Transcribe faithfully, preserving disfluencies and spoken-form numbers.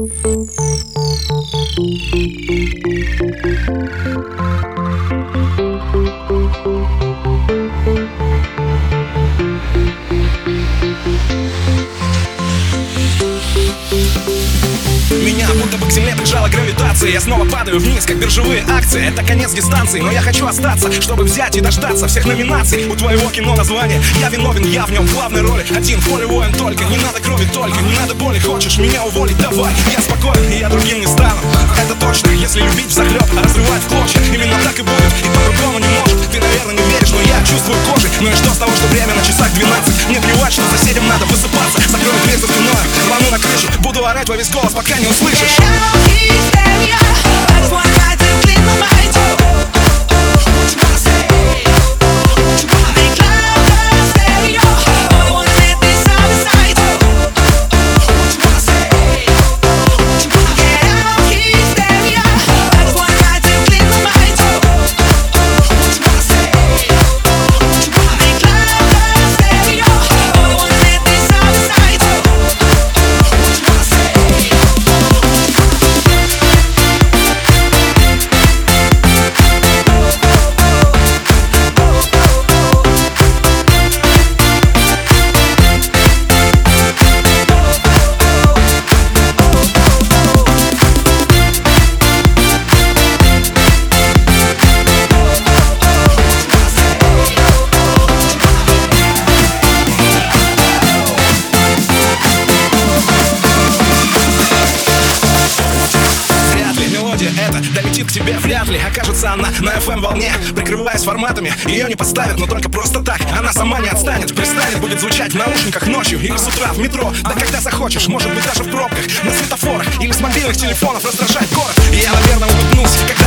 Меня будто бы к земле прижала гравитация. Я снова падаю вниз, как биржевые акции. Это конец дистанции, но я хочу остаться, чтобы взять и дождаться всех номинаций. У твоего кино название я виновен, я в нем в главной роли. Один в поле воин только, не надо крови только, не надо боли. Хочешь меня уволить? Давай, я спокоен, и я другим не стану. Это точно, если любить взахлеб, а разрывать в клочья. Именно так и будет, и по-другому не может. Ты, наверное, не веришь, но я чувствую кожей. Ну и что с того, что время на часах двенадцать? Мне плевать, что соседям надо высыпаться. Закрою дверь за спиной, рвану на крышу. Буду орать во весь голос, пока не услышишь. Это долетит к тебе, вряд ли окажется она на эф эм волне. Прикрываясь форматами, ее не поставят, но только просто так. Она сама не отстанет, пристанет, будет звучать в наушниках ночью или с утра в метро. Да когда захочешь, может быть даже в пробках, на светофорах или с мобильных телефонов раздражать город. И я, наверное, улыбнулся, как